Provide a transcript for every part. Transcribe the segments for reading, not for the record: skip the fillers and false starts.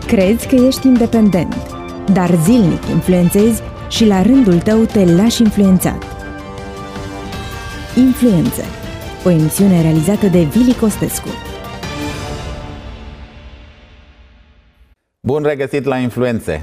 Crezi că ești independent, dar zilnic influențezi și la rândul tău te lași influențat. Influențe, o emisiune realizată de Vili Costescu. Bun regăsit la Influențe!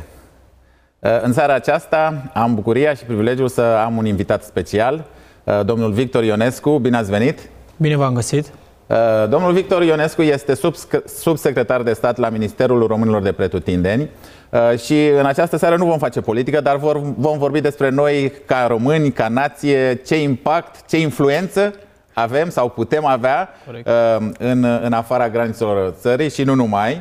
În seara aceasta am bucuria și privilegiul să am un invitat special, domnul Victor Ionescu. Bine ați venit! Bine v-am găsit! Domnul Victor Ionescu este subsecretar de stat la Ministerul Românilor de Pretutindeni și în această seară nu vom face politică, dar vom vorbi despre noi ca români, ca nație, ce impact, ce influență avem sau putem avea în afara granițelor țării și nu numai.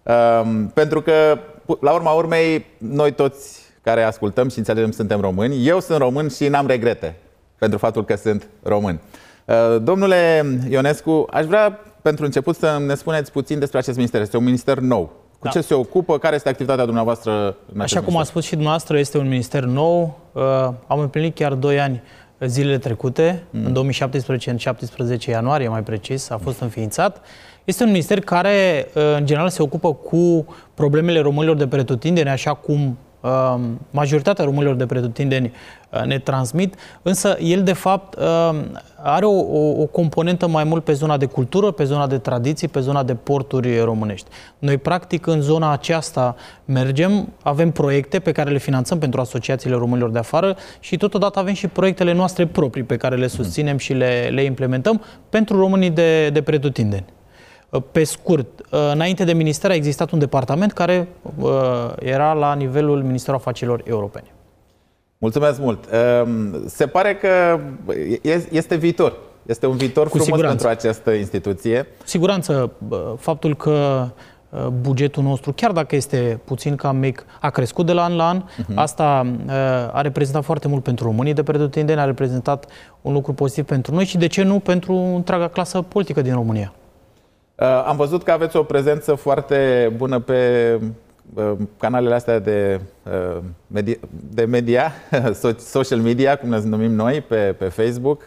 Pentru că, la urma urmei, noi toți care ascultăm și înțelegem suntem români. Eu sunt român și n-am regrete pentru faptul că sunt român. Domnule Ionescu, aș vrea pentru început să ne spuneți puțin despre acest minister. Este un minister nou. Cu ce se ocupă? Care este activitatea dumneavoastră? Așa cum a spus și dumneavoastră, este un minister nou. Am împlinit chiar 2 ani zilele trecute, în 2017, în 17 ianuarie mai precis, a fost înființat. Este un minister care, în general, se ocupă cu problemele românilor de pretutindeni, așa cum majoritatea românilor de pretutindeni ne transmit, însă el, de fapt, are o componentă mai mult pe zona de cultură, pe zona de tradiții, pe zona de porturi românești. Noi, practic, în zona aceasta mergem, avem proiecte pe care le finanțăm pentru asociațiile românilor de afară și totodată avem și proiectele noastre proprii pe care le susținem și le implementăm pentru românii de pretutindeni. Pe scurt, înainte de minister a existat un departament care era la nivelul Ministerului Afacerilor Europene. Mulțumesc mult! Se pare că este viitor. Este un viitor frumos pentru această instituție. Cu siguranță, faptul că bugetul nostru, chiar dacă este puțin cam mic, a crescut de la an la an. Asta a reprezentat foarte mult pentru românii de pretutindeni, a reprezentat un lucru pozitiv pentru noi și, de ce nu, pentru întreaga clasă politică din România. Am văzut că aveți o prezență foarte bună pe canalele astea de media, social media, cum le numim noi, pe Facebook.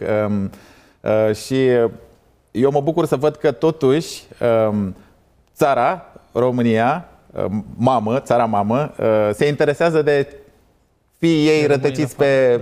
Și eu mă bucur să văd că totuși țara, România, țara mamă, se interesează de fiii ei rătăciți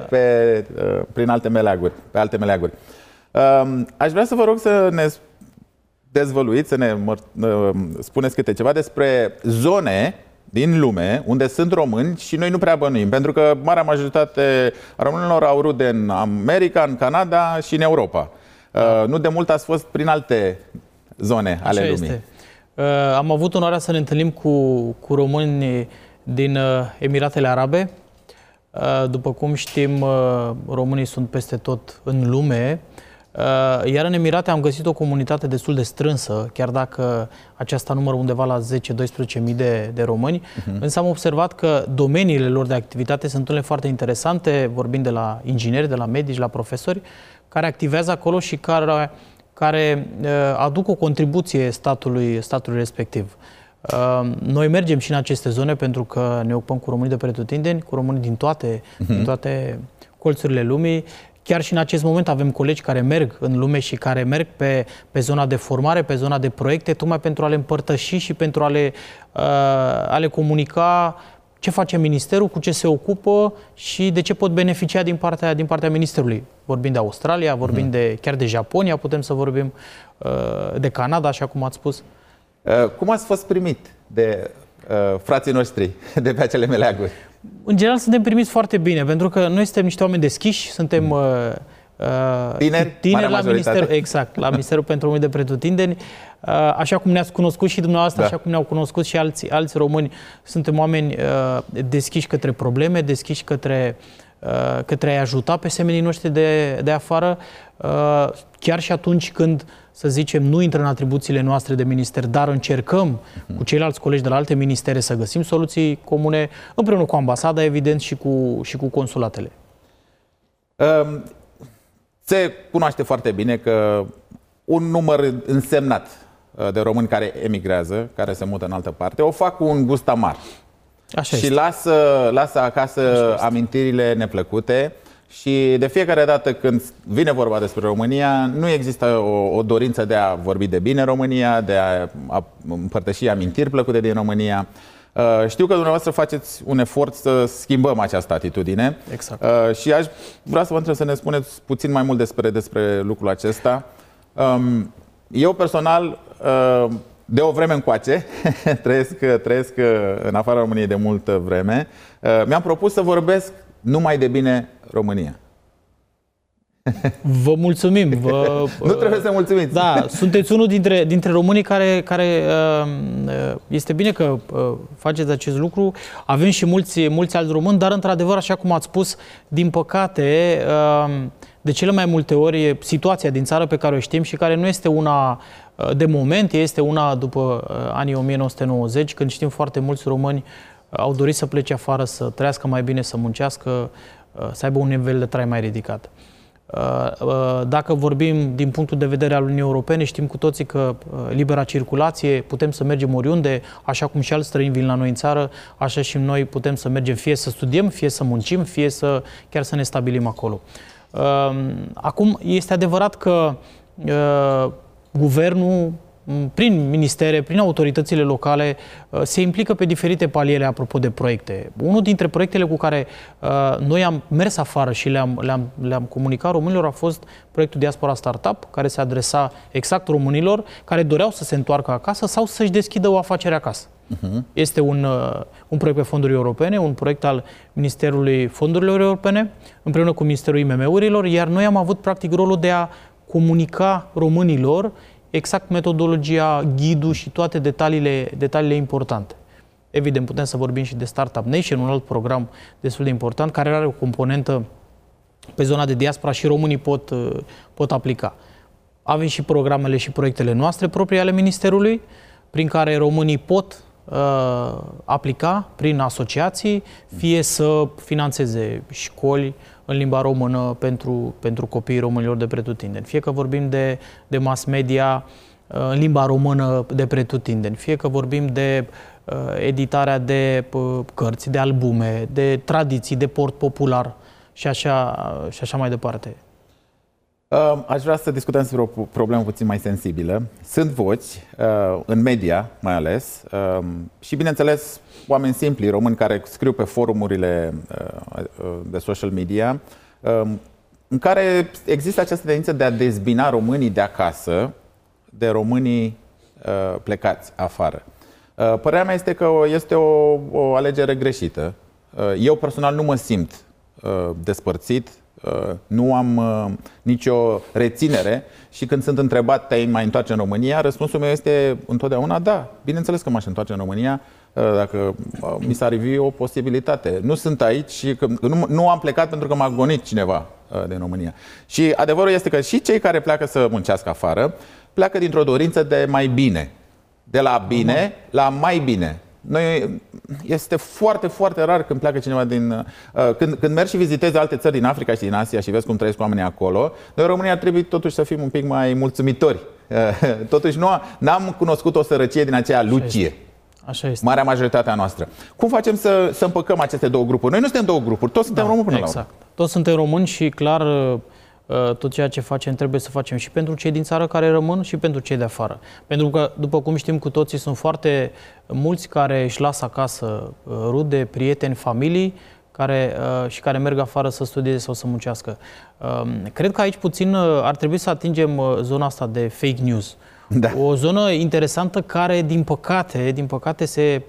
prin alte meleaguri, pe alte meleaguri. Aș vrea să vă rog să ne dezvăluiți, să ne spuneți câte ceva despre zone din lume unde sunt români și noi nu prea bănuim, pentru că marea majoritate a românilor au rude în America, în Canada și în Europa. Nu de mult ați fost prin alte zone ale lumii. Este. Am avut onoarea să ne întâlnim cu români din Emiratele Arabe. După cum știm, românii sunt peste tot în lume. Iar în Emirate am găsit o comunitate destul de strânsă, chiar dacă aceasta numără undeva la 10-12 mii de români, însă am observat că domeniile lor de activitate sunt unele foarte interesante, vorbind de la ingineri, de la medici, la profesori, care activează acolo și care aduc o contribuție statului respectiv. Noi mergem și în aceste zone pentru că ne ocupăm cu românii de pretutindeni, cu românii din toate colțurile lumii. Chiar și în acest moment avem colegi care merg în lume și care merg pe zona de formare, pe zona de proiecte, tocmai pentru a le împărtăși și pentru a le comunica ce face Ministerul, cu ce se ocupă și de ce pot beneficia din partea Ministerului. Vorbim de Australia, vorbim chiar de Japonia, putem să vorbim de Canada, așa cum ați spus. Cum ați fost primit de frații noștri de pe acele meleaguri? În general suntem primiți foarte bine, pentru că noi suntem niște oameni deschiși, suntem tineri la Ministerul, exact, la Ministerul pentru Români de Pretutindeni. Așa cum ne-ați cunoscut și dumneavoastră, așa cum ne-au cunoscut și alți români, suntem oameni deschiși către probleme, deschiși către a-i ajuta pe semenii noștri de afară, chiar și atunci când, să zicem, nu intră în atribuțiile noastre de minister, dar încercăm cu ceilalți colegi de la alte ministere să găsim soluții comune, împreună cu ambasada, evident, și cu consulatele. Se cunoaște foarte bine că un număr însemnat de români care emigrează, care se mută în altă parte, o fac cu un gust amar. Așa și este. lasă acasă amintirile neplăcute și de fiecare dată când vine vorba despre România, nu există o dorință de a vorbi de bine România, de a împărtăși amintiri plăcute din România. Știu că dumneavoastră faceți un efort să schimbăm această atitudine. Exact. Și aș vrea să vă întreb să ne spuneți puțin mai mult despre lucrul acesta. Eu personal, de o vreme încoace, trăiesc în afara României de multă vreme, mi-am propus să vorbesc numai de bine România. Vă mulțumim. Nu trebuie să mulțumiți. Da, sunteți unul dintre românii care este bine că faceți acest lucru. Avem și mulți alți români, dar într-adevăr, așa cum ați spus, din păcate, de cele mai multe ori, situația din țară pe care o știm și care nu este una de moment, este una după anii 1990, când știm foarte mulți români au dorit să plece afară, să trăiască mai bine, să muncească, să aibă un nivel de trai mai ridicat. Dacă vorbim din punctul de vedere al Uniunii Europene, știm cu toții că libera circulație, putem să mergem oriunde, așa cum și alți străini vin la noi în țară, așa și noi putem să mergem fie să studiem, fie să muncim, fie chiar să ne stabilim acolo. Acum, este adevărat că guvernul, prin ministere, prin autoritățile locale, se implică pe diferite paliere apropo de proiecte. Unul dintre proiectele cu care noi am mers afară și le-am comunicat românilor a fost proiectul Diaspora Startup, care se adresa exact românilor care doreau să se întoarcă acasă sau să-și deschidă o afacere acasă. Este un proiect pe fonduri europene, un proiect al Ministerului Fondurilor Europene, împreună cu Ministerul IMM-urilor, iar noi am avut practic rolul de a comunica românilor exact metodologia, ghidul și toate detaliile importante. Evident, putem să vorbim și de Startup Nation, un alt program destul de important, care are o componentă pe zona de diaspora și românii pot aplica. Avem și programele și proiectele noastre proprii ale Ministerului, prin care românii pot aplica prin asociații, fie să finanțeze școli în limba română pentru copiii românilor de pretutindeni, fie că vorbim de mass media în limba română de pretutindeni, fie că vorbim de editarea de cărți, de albume, de tradiții, de port popular și așa mai departe. Aș vrea să discutăm despre o problemă puțin mai sensibilă. Sunt voci, în media mai ales, și bineînțeles oameni simpli, români care scriu pe forumurile de social media, în care există această tendință de a dezbina românii de acasă de românii plecați afară. Părerea mea este că este o alegere greșită. Eu personal nu mă simt despărțit, nu am nicio reținere și când sunt întrebat te-ai mai întoarce în România, răspunsul meu este întotdeauna da, bineînțeles că m-aș întoarce în România dacă mi s-ar ivi o posibilitate. Nu sunt aici și nu am plecat pentru că m-a gonit cineva din România. Și adevărul este că și cei care pleacă să muncească afară pleacă dintr-o dorință de mai bine, de la bine la mai bine. Este foarte, foarte rar când pleacă cineva când mergi și vizitezi alte țări din Africa și din Asia și vezi cum trăiesc oamenii acolo, noi în România trebuie totuși să fim un pic mai mulțumitori. Totuși n-am cunoscut o sărăcie din aceea lucie. Așa este. Marea majoritatea noastră. Cum facem să împăcăm aceste două grupuri? Noi nu suntem două grupuri, toți suntem români până la urmă. Toți suntem români și clar tot ceea ce facem trebuie să facem și pentru cei din țară care rămân și pentru cei de afară. Pentru că, după cum știm cu toții, sunt foarte mulți care își lasă acasă rude, prieteni, familii și care merg afară să studieze sau să muncească. Cred că aici puțin ar trebui să atingem zona asta de fake news. Da. O zonă interesantă care, din păcate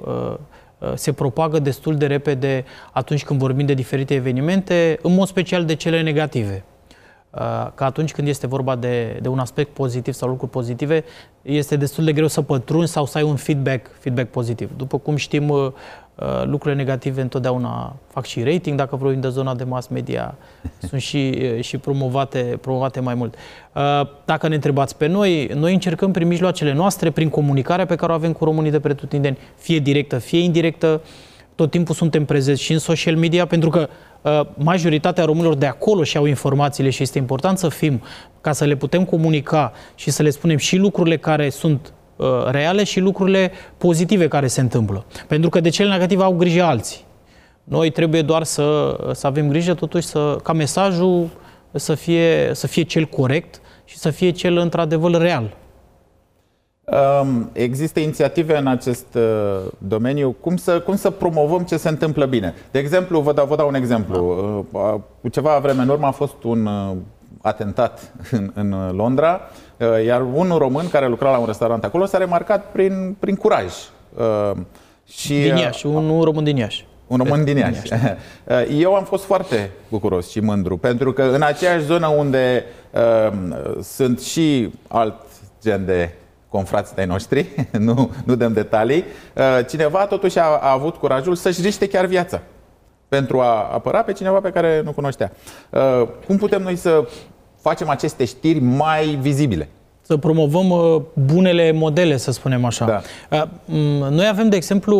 se propagă destul de repede atunci când vorbim de diferite evenimente, în mod special de cele negative. Că atunci când este vorba de un aspect pozitiv sau lucruri pozitive, este destul de greu să pătrunzi sau să ai un feedback pozitiv. După cum știm, lucrurile negative întotdeauna fac și rating, dacă vorbim de zona de mass media, sunt și promovate mai mult. Dacă ne întrebați pe noi încercăm prin mijloacele noastre, prin comunicarea pe care o avem cu românii de pretutindeni, fie directă, fie indirectă, tot timpul suntem prezenți și în social media, pentru că majoritatea românilor de acolo și-au informațiile și este important să fim, ca să le putem comunica și să le spunem și lucrurile care sunt reale și lucrurile pozitive care se întâmplă. Pentru că de cele negative au grijă alții. Noi trebuie doar să avem grijă totuși ca mesajul să fie cel corect și să fie cel într-adevăr real. Există inițiative în acest domeniu. Cum să promovăm ce se întâmplă bine? De exemplu, vă dau un exemplu. Cu ceva vreme în urmă a fost un atentat în Londra, iar un român care lucra la un restaurant acolo s-a remarcat prin curaj. Din Iași, un român din Iași. Un român din Iași. Eu am fost foarte bucuros și mândru, pentru că în aceeași zonă unde sunt și alt gen de confrații de-ai noștri, nu dăm detalii, cineva totuși a avut curajul să-și riște chiar viața pentru a apăra pe cineva pe care nu cunoștea. Cum putem noi să facem aceste știri mai vizibile? Să promovăm bunele modele, să spunem așa. Da. Noi avem, de exemplu,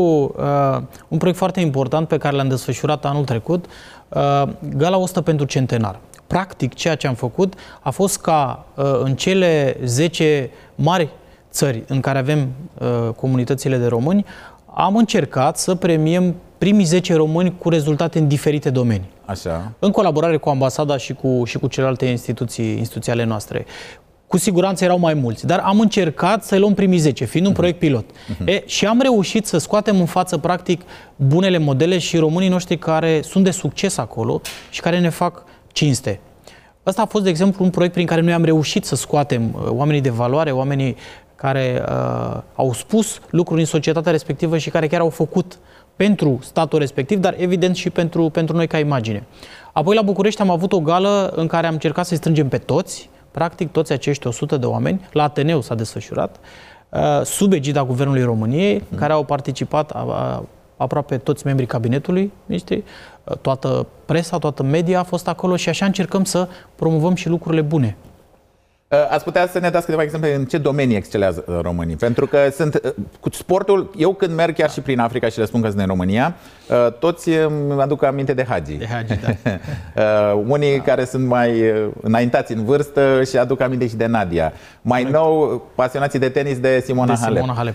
un proiect foarte important pe care l-am desfășurat anul trecut, Gala 100 pentru centenar. Practic, ceea ce am făcut a fost ca în cele 10 mari țări în care avem comunitățile de români, am încercat să premiem primii 10 români cu rezultate în diferite domenii. Așa. În colaborare cu ambasada și cu celelalte instituții ale noastre. Cu siguranță erau mai mulți, dar am încercat să luăm primii 10, fiind un proiect pilot. Și am reușit să scoatem în față, practic, bunele modele și românii noștri care sunt de succes acolo și care ne fac cinste. Ăsta a fost, de exemplu, un proiect prin care noi am reușit să scoatem oamenii de valoare, oamenii care au spus lucruri în societatea respectivă și care chiar au făcut pentru statul respectiv, dar evident și pentru noi ca imagine. Apoi la București am avut o gală în care am încercat să-i strângem pe toți, practic toți acești 100 de oameni, la Ateneu s-a desfășurat, sub egida Guvernului României, în care au participat aproape toți membrii cabinetului, toată presa, toată media a fost acolo și așa încercăm să promovăm și lucrurile bune. Ați putea să ne dați câteva exemple în ce domenii excelează românii? Pentru că cu sportul, eu când merg chiar și prin Africa și le spun că sunt în România, toți îmi aduc aminte de Hagi. De Hagi, da. Unii care sunt mai înaintați în vârstă și aduc aminte și de Nadia. Mai nou, pasionații de tenis de Simona Halep.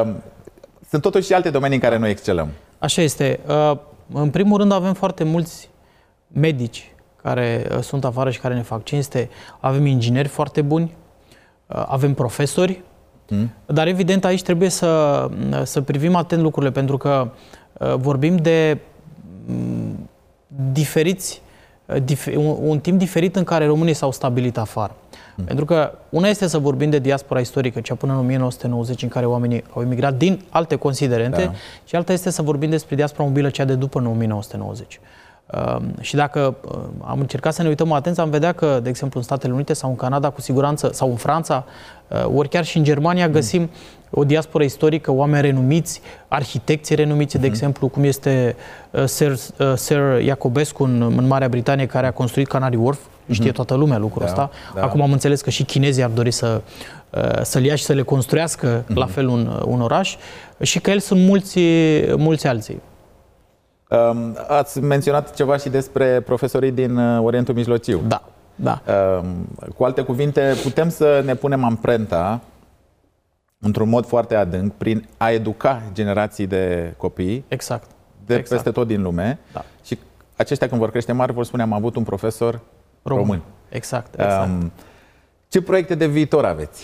Sunt totuși și alte domenii în care noi excelăm. Așa este. În primul rând avem foarte mulți medici care sunt afară și care ne fac cinste. Avem ingineri foarte buni, avem profesori, dar evident aici trebuie să privim atent lucrurile, pentru că vorbim de un timp diferit în care românii s-au stabilit afară. Pentru că una este să vorbim de diaspora istorică, cea până în 1990, în care oamenii au emigrat din alte considerente, și alta este să vorbim despre diaspora mobilă, cea de după 1990. Și dacă am încercat să ne uităm atenți, am vedea că, de exemplu, în Statele Unite sau în Canada, cu siguranță, sau în Franța, ori chiar și în Germania, găsim o diasporă istorică, oameni renumiți, arhitecți renumiți, de exemplu, cum este Sir Iacobescu în Marea Britanie, care a construit Canary Wharf. Știe toată lumea lucrul ăsta. Acum am înțeles că și chinezii ar dori să-l ia și să le construiască la fel un oraș, și că el sunt mulți alții. Ați menționat ceva și despre profesorii din Orientul Mijlociu. Da. Cu alte cuvinte, putem să ne punem amprenta într-un mod foarte adânc prin a educa generații de copii peste tot din lume. Și aceștia, când vor crește mari, vor spune: am avut un profesor român. Exact. Ce proiecte de viitor aveți?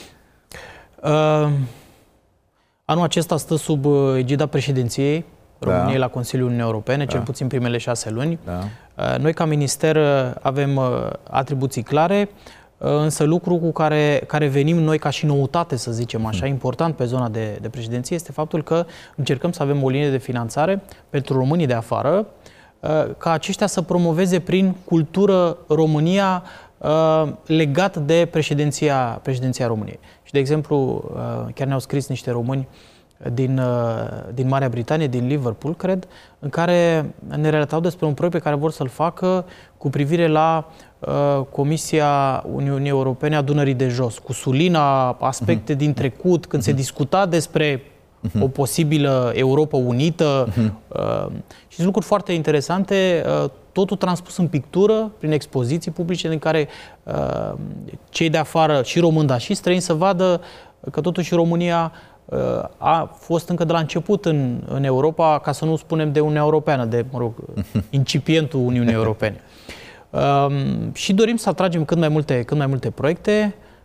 Anul acesta stă sub egida președinției României la Consiliul Uniunii Europene, cel puțin primele 6 luni. Noi, ca minister, avem atribuții clare, însă lucru cu care venim noi ca și noutate, să zicem așa, important pe zona de președinție, este faptul că încercăm să avem o linie de finanțare pentru românii de afară, ca aceștia să promoveze prin cultură România legat de președinția României. Și, de exemplu, chiar ne-au scris niște români din Marea Britanie, din Liverpool, cred, în care ne relatau despre un proiect pe care vor să-l facă cu privire la Comisia Uniunii Europene a Dunării de Jos, cu Sulina, aspecte din trecut, când se discuta despre o posibilă Europa unită, și sunt lucruri foarte interesante, totul transpus în pictură, prin expoziții publice, în care cei de afară, și români, dar și străini, să vadă că totuși România a fost încă de la început în Europa, ca să nu spunem de Uniunea Europeană, de, incipientul Uniunii Europene. Și dorim să atragem cât mai multe proiecte.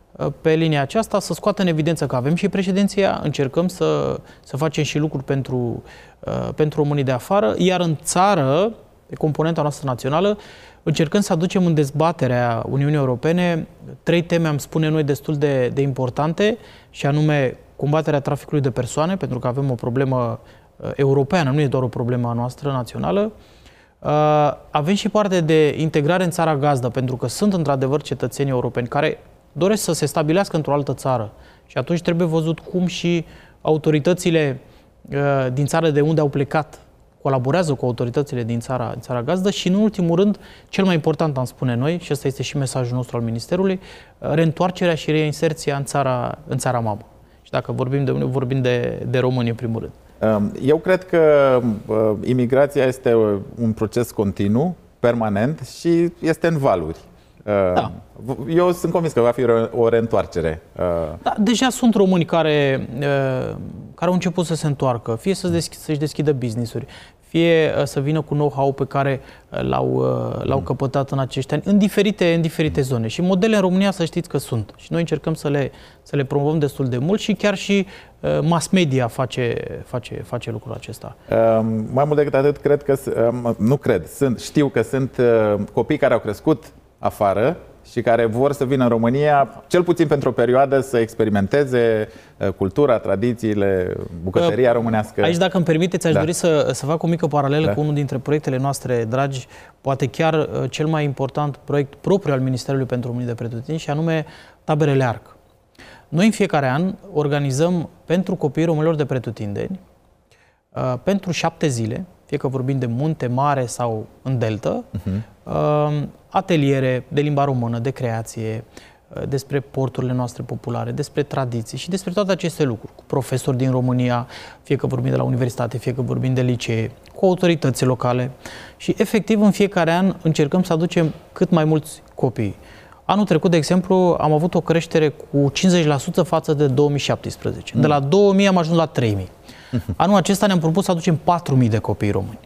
pe linia aceasta, să scoată în evidență că avem și președinția, încercăm să facem și lucruri pentru românii de afară, iar în țară, pe componenta noastră națională, încercăm să aducem în dezbaterea Uniunii Europene 3 teme, am spune noi, destul de importante, și anume combaterea traficului de persoane, pentru că avem o problemă europeană, nu e doar o problemă a noastră națională. Avem și parte de integrare în țara gazdă, pentru că sunt într-adevăr cetățeni europeni care doresc să se stabilească într-o altă țară și atunci trebuie văzut cum și autoritățile din țara de unde au plecat colaborează cu autoritățile din țara gazdă și, în ultimul rând, cel mai important, am spune noi, și ăsta este și mesajul nostru al Ministerului, reîntoarcerea și reinserția în țara mamă. Și dacă vorbim de români, în primul rând. Eu cred că imigrația este un proces continuu, permanent și este în valuri. Da. Eu sunt convins că va fi o reîntoarcere. Da, deja sunt români care au început să se întoarcă, fie să-și deschidă business-uri, fie să vină cu know-how pe care l-au căpătat în acești ani, în diferite zone. Și modele în România, să știți că sunt. Și noi încercăm să le promovăm destul de mult și chiar și mass media face lucrul acesta. Mai mult decât atât, știu că sunt copii care au crescut afară și care vor să vină în România, cel puțin pentru o perioadă, să experimenteze cultura, tradițiile, bucătăria românească. Aici, dacă îmi permiteți, aș dori să fac o mică paralelă cu unul dintre proiectele noastre dragi, poate chiar cel mai important proiect propriu al Ministerului pentru Românii de Pretutindeni, și anume taberele ARC. Noi în fiecare an organizăm pentru copiii românilor de pretutindeni, pentru 7 zile, fie că vorbim de munte, mare sau în delta, ateliere de limba română, de creație, despre porturile noastre populare, despre tradiții și despre toate aceste lucruri, cu profesori din România, fie că vorbim de la universitate, fie că vorbim de licee, cu autorități locale și efectiv în fiecare an încercăm să aducem cât mai mulți copii. Anul trecut, de exemplu, am avut o creștere cu 50% față de 2017. De la 2000 am ajuns la 3000. Anul acesta ne-am propus să aducem 4000 de copii români.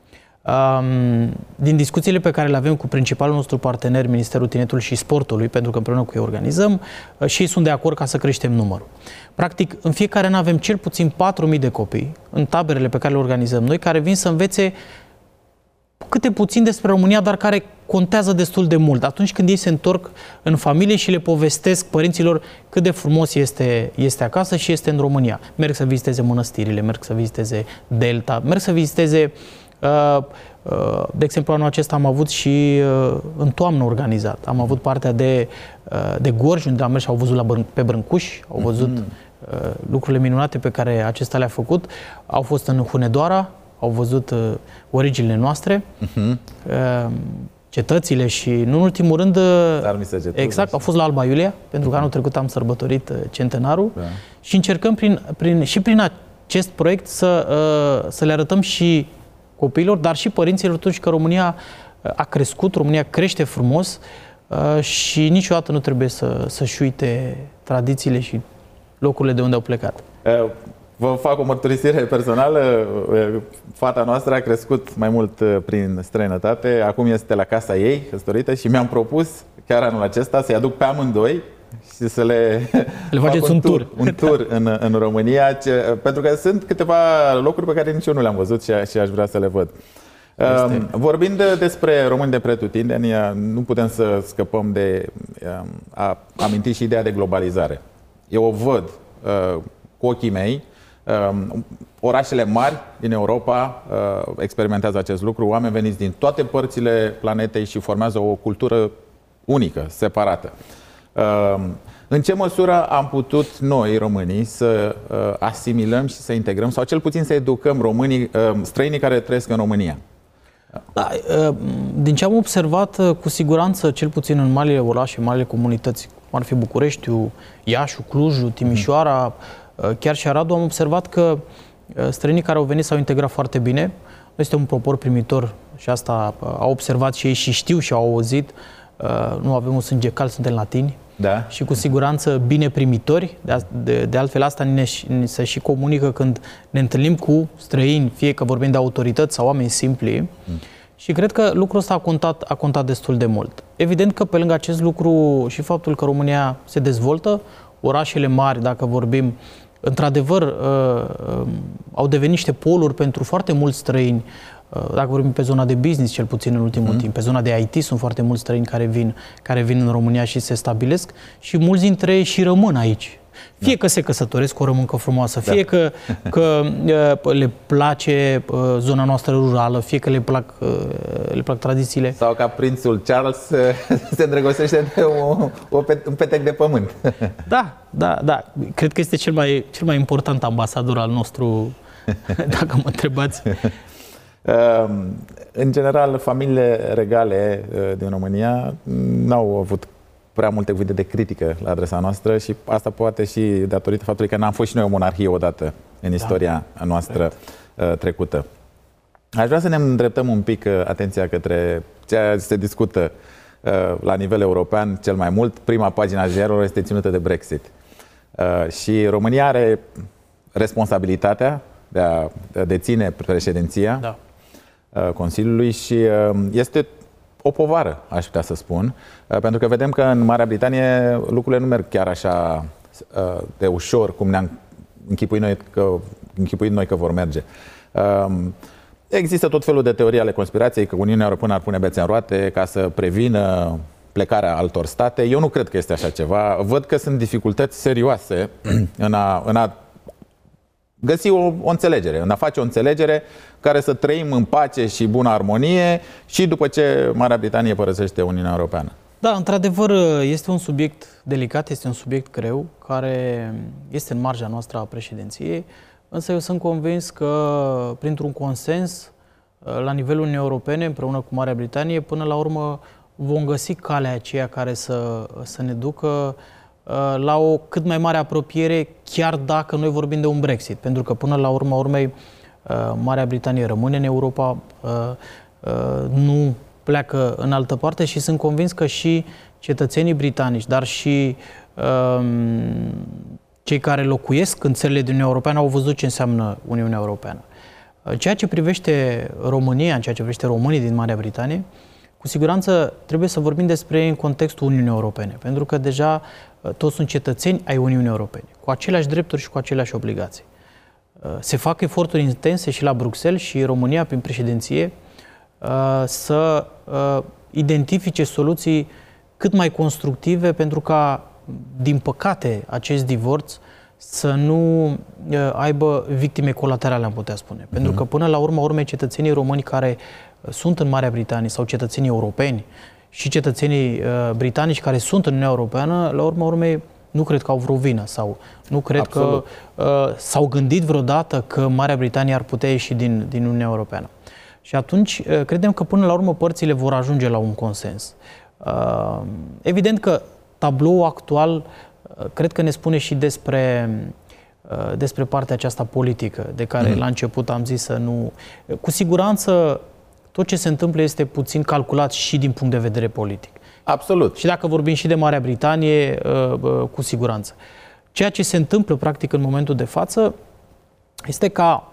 Din discuțiile pe care le avem cu principalul nostru partener, Ministerul Tineretului și Sportului, pentru că împreună cu ei organizăm, și ei sunt de acord ca să creștem numărul. Practic, în fiecare an avem cel puțin 4000 de copii în taberele pe care le organizăm noi, care vin să învețe câte puțin despre România, dar care contează destul de mult. Atunci când ei se întorc în familie și le povestesc părinților cât de frumos este acasă și este în România. Merg să viziteze mănăstirile, merg să viziteze delta, merg să viziteze, de exemplu, anul acesta am avut și în toamnă organizat. Am avut partea de Gorj, unde am mers și au văzut pe Brâncuș, au văzut lucrurile minunate pe care acesta le-a făcut. Au fost în Hunedoara, au văzut originile noastre, cetățile și, nu în ultimul rând, exact, au fost la Alba Iulia, pentru că anul trecut am sărbătorit centenarul și încercăm prin acest proiect să le arătăm și copiilor, dar și părinților totuși că România a crescut, România crește frumos și niciodată nu trebuie să-și uite tradițiile și locurile de unde au plecat. Vă fac o mărturisire personală. Fata noastră a crescut mai mult prin străinătate. Acum este la casa ei, căsătorită, și mi-am propus chiar anul acesta să-i aduc pe amândoi și să le faceți un tur în România, pentru că sunt câteva locuri pe care nici eu nu le-am văzut și aș vrea să le văd. Vorbind despre români de pretutindeni, nu putem să scăpăm de a aminti și ideea de globalizare. Eu o văd cu ochii mei. Orașele mari din Europa experimentează acest lucru, oameni veniți din toate părțile planetei și formează o cultură unică, separată. În ce măsură am putut noi, românii, să asimilăm și să integrăm, sau cel puțin să educăm străinii care trăiesc în România? Da, din ce am observat, cu siguranță, cel puțin în marile orașe, marile comunități, cum ar fi Bucureștiul, Iașiul, Clujul, Timișoara, chiar și Aradu, am observat că străinii care au venit s-au integrat foarte bine. Este un popor primitor și asta au observat și ei și știu și au auzit. Nu avem un sânge cald, suntem latini. Da. Și cu siguranță bine primitori. De altfel asta se și comunică când ne întâlnim cu străini, fie că vorbim de autorități sau oameni simpli. Și cred că lucrul ăsta a contat destul de mult. Evident că pe lângă acest lucru și faptul că România se dezvoltă, orașele mari, dacă vorbim, într-adevăr, au devenit niște poluri pentru foarte mulți străini. Dacă vorbim pe zona de business, cel puțin în ultimul timp, pe zona de IT sunt foarte mulți străini care vin în România și se stabilesc și mulți dintre ei și rămân aici. Fie că se căsătoresc cu o româncă frumoasă, fie că le place zona noastră rurală, fie că le plac tradițiile. Sau ca prințul Charles se îndrăgostește de un petec de pământ. Da. Cred că este cel mai important ambasador al nostru, dacă mă întrebați. În general, familiile regale din România n-au avut prea multe cuvinte de critică la adresa noastră și asta poate și datorită faptului că n-am fost și noi o monarhie odată în istoria noastră trecută. Aș vrea să ne îndreptăm un pic atenția către ceea ce se discută la nivel european cel mai mult. Prima pagina ziarelor este ținută de Brexit. Și România are responsabilitatea de a deține președinția Consiliului și este o povară, aș putea să spun, pentru că vedem că în Marea Britanie lucrurile nu merg chiar așa de ușor cum ne-am închipuit noi că vor merge. Există tot felul de teorii ale conspirației că Uniunea Europeană ar pune bețe în roate ca să prevină plecarea altor state. Eu nu cred că este așa ceva. Văd că sunt dificultăți serioase în a găsi o înțelegere, în a face o înțelegere care să trăim în pace și bună armonie și după ce Marea Britanie părăsește Uniunea Europeană. Da, într-adevăr, este un subiect delicat, este un subiect greu, care este în marja noastră a președinției, însă eu sunt convins că printr-un consens la nivelul Uniunii Europene, împreună cu Marea Britanie, până la urmă vom găsi calea aceea care să ne ducă la o cât mai mare apropiere, chiar dacă noi vorbim de un Brexit. Pentru că până la urma urmei Marea Britanie rămâne în Europa, nu pleacă în altă parte și sunt convins că și cetățenii britanici, dar și cei care locuiesc în țările din Uniunea Europeană au văzut ce înseamnă Uniunea Europeană. Ceea ce privește România, ceea ce privește românii din Marea Britanie, cu siguranță trebuie să vorbim despre ei în contextul Uniunii Europene, pentru că deja toți sunt cetățeni ai Uniunii Europene, cu aceleași drepturi și cu aceleași obligații. Se fac eforturi intense și la Bruxelles și România, prin președinție, să identifice soluții cât mai constructive pentru ca, din păcate, acest divorț să nu aibă victime colaterale, am putea spune. Pentru că, până la urma urmei, cetățenii români care sunt în Marea Britanie sau cetățenii europeni și cetățenii britanici care sunt în Uniunea Europeană, la urma urmei, nu cred că au vreo vină sau nu cred că s-au gândit vreodată că Marea Britanie ar putea ieși din Uniunea Europeană. Și atunci credem că până la urmă părțile vor ajunge la un consens. Evident că tabloul actual cred că ne spune și despre partea aceasta politică, de care la început am zis să nu... Cu siguranță tot ce se întâmplă este puțin calculat și din punct de vedere politic. Absolut. Și dacă vorbim și de Marea Britanie, cu siguranță. Ceea ce se întâmplă practic în momentul de față este ca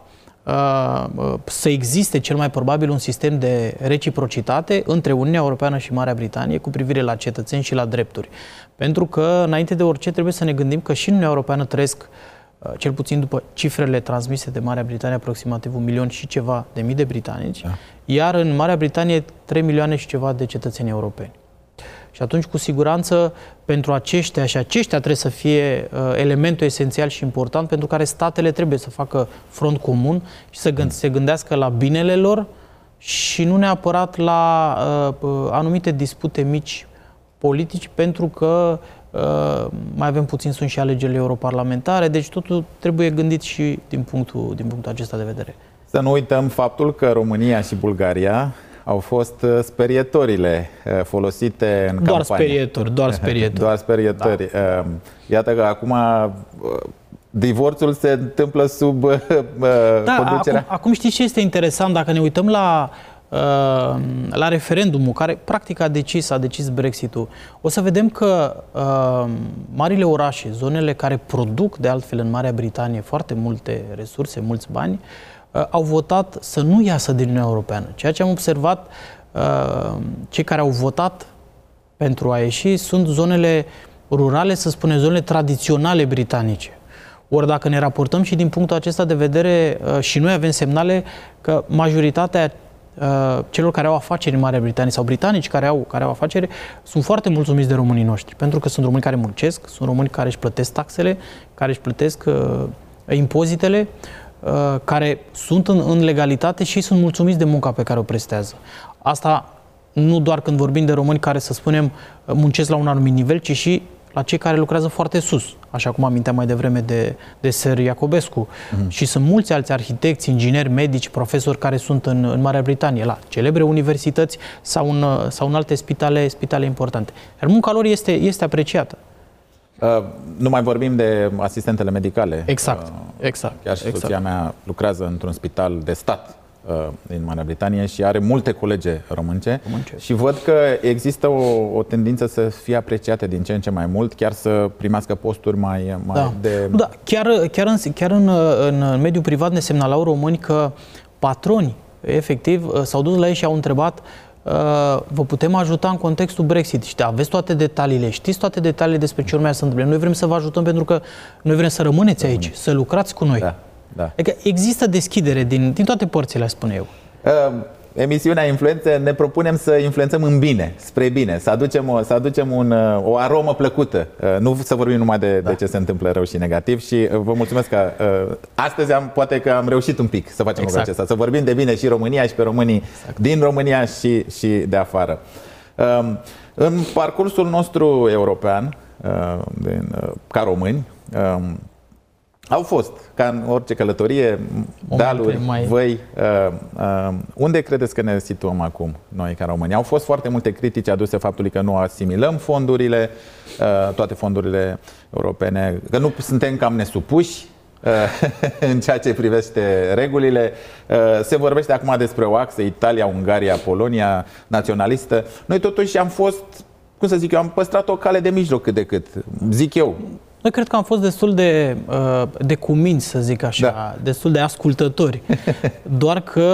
să existe cel mai probabil un sistem de reciprocitate între Uniunea Europeană și Marea Britanie cu privire la cetățeni și la drepturi. Pentru că, înainte de orice, trebuie să ne gândim că și în Uniunea Europeană trăiesc, cel puțin după cifrele transmise de Marea Britanie, aproximativ 1 milion și ceva de mii de britanici, iar în Marea Britanie 3 milioane și ceva de cetățeni europeni. Și atunci, cu siguranță, pentru aceștia trebuie să fie elementul esențial și important pentru care statele trebuie să facă front comun și să se gândească la binele lor și nu neapărat la anumite dispute mici politici, pentru că mai avem puțin, sunt și alegerile europarlamentare, deci totul trebuie gândit și din punctul acesta de vedere. Să nu uităm faptul că România și Bulgaria au fost sperietorile folosite în campanie. Doar sperietori. Doar sperietori. Da. Iată că acum divorțul se întâmplă sub conducerea... Acum știți ce este interesant? Dacă ne uităm la la referendumul care practic a decis Brexit-ul, o să vedem că marile orașe, zonele care produc de altfel în Marea Britanie foarte multe resurse, mulți bani, au votat să nu iasă din Uniunea Europeană. Ceea ce am observat, cei care au votat pentru a ieși sunt zonele rurale, să spunem, zonele tradiționale britanice. Ori dacă ne raportăm și din punctul acesta de vedere, și noi avem semnale că majoritatea celor care au afaceri în Marea Britanie sau britanici care au afaceri sunt foarte mulțumiți de românii noștri, pentru că sunt români care muncesc, sunt români care își plătesc taxele, care își plătesc impozitele, care sunt în legalitate și sunt mulțumiți de munca pe care o prestează. Asta nu doar când vorbim de români care, să spunem, muncesc la un anumit nivel, ci și la cei care lucrează foarte sus, așa cum aminteam mai devreme de Sir Iacobescu. Și sunt mulți alți arhitecți, ingineri, medici, profesori care sunt în Marea Britanie, la celebre universități sau în alte spitale importante. Iar munca lor este apreciată. Nu mai vorbim de asistentele medicale. Exact. Chiar și soția mea lucrează într-un spital de stat din Marea Britanie și are multe colege românce și văd că există o tendință să fie apreciate din ce în ce mai mult, chiar să primească posturi mai de... Da, chiar în mediul privat ne semnalau români că patroni, efectiv, s-au dus la ei și au întrebat: vă putem ajuta în contextul Brexit? Și aveți toate detaliile, știți toate detaliile despre ce urmează să întâmple. Noi vrem să vă ajutăm pentru că noi vrem să rămâneți aici, să lucrați cu noi. Da. Adică există deschidere din toate părțile, spune eu. Emisiunea Influențe ne propunem să influențăm în bine, spre bine, să aducem o aromă plăcută, nu să vorbim numai de ce se întâmplă rău și negativ. Și vă mulțumesc că astăzi poate că am reușit un pic să facem lucrul acesta, să vorbim de bine și România și pe românii din România și de afară. În parcursul nostru european, ca români, au fost, ca în orice călătorie, dealuri, văi. Unde credeți că ne situăm acum, noi, ca români? Au fost foarte multe critici aduse faptului că nu asimilăm fondurile, toate fondurile europene, că nu suntem cam nesupuși în ceea ce privește regulile. Se vorbește acum despre o axă Italia, Ungaria, Polonia, naționalistă. Noi totuși am fost, cum să zic eu, am păstrat o cale de mijloc cât de cât, zic eu. Noi cred că am fost destul de cuminți, să zic așa, destul de ascultători. Doar că,